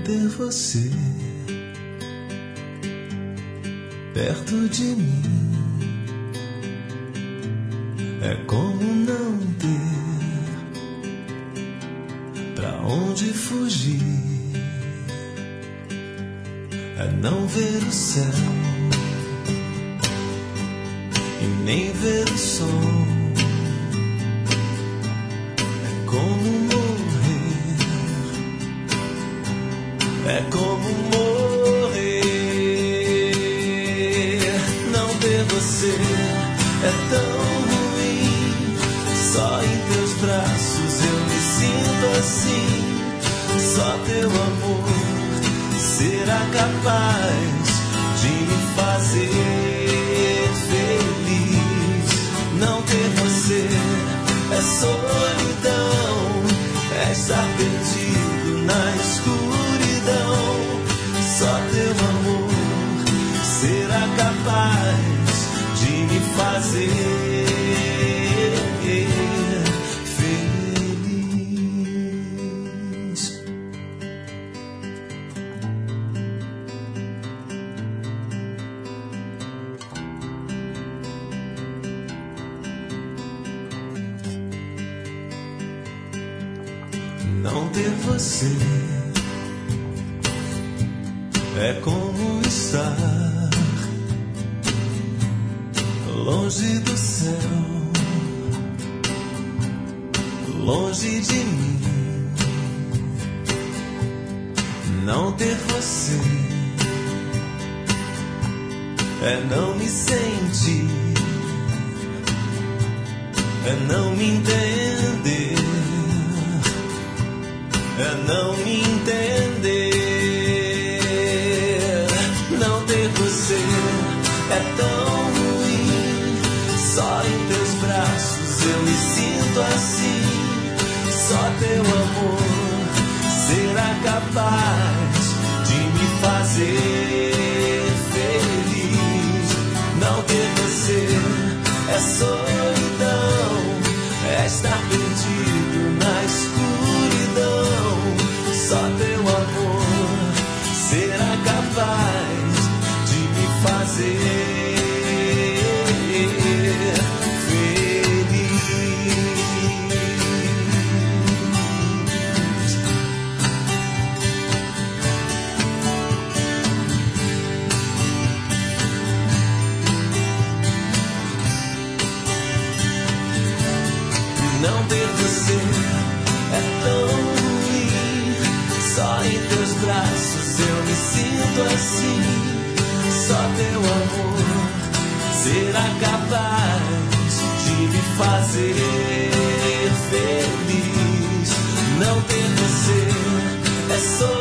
ter você perto de mim é como não ter pra onde fugir, é não ver o céu e nem ver o sol, é como morrer, é como morrer. Não ter você é tão ruim, só em teus braços eu me sinto assim. Só teu amor será capaz de me fazer feliz. Não ter você é solidão, é estar perdido na escuridão. Só teu amor será capaz de me fazer feliz. Não ter você é como estar longe do céu, longe de mim. Não ter você é não me sentir, é não me entender, é não me entender. Não ter você é tão ruim, só em teus braços eu me sinto assim. Só teu amor será capaz de me fazer feliz. Não ter você é solidão, é estar perdido na escuridão. Só teu amor será capaz de me fazer não ter você é tão ruim, só em teus braços eu me sinto assim. Só teu amor será capaz de me fazer feliz. Não ter você é só